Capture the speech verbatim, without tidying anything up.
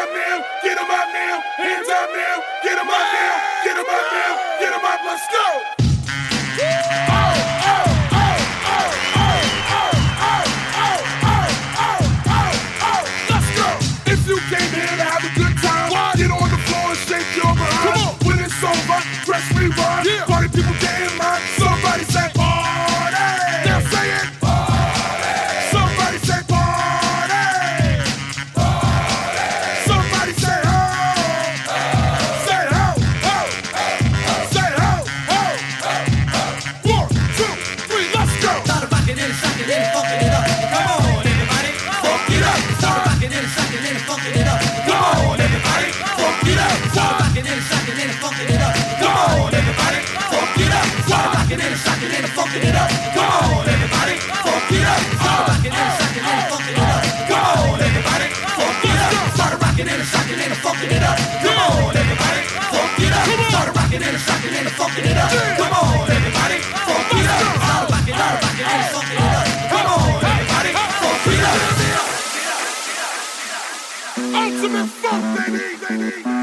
up now, get 'em up now, hands up now, get 'em up now, get 'em up now, get 'em up, let's go. You came here to have a good time. What? Get on the floor and shake your behind. Come on. When it's over, press rewind. Yeah. Party people get in line. Somebody say party. Now say it. Party. Somebody say party. Party. Somebody say ho. ho. Say ho, ho. ho. Say ho, ho. ho. One, two, three, let's go. Start rocking and shocking and funkin' it up. Come on, everybody, funk it up. Start rocking and shocking and funkin' it up. Come on, everybody, funk it up. Start rocking and shocking and funkin' it up. Come on, everybody, funk it up. Start rocking and shocking and funkin' it up. Come on, everybody, funk it up. Start rocking and shocking and funkin' it up. Come on, everybody, funk it up. Start rocking and shocking and funkin' it up. Come on, everybody, funk it up. Start rocking and shocking and funkin' it up. Come on, everybody, funk it up. Start rocking, start rocking and funkin' it up. Come on, everybody, funk it up. Ultimate funk, baby, baby.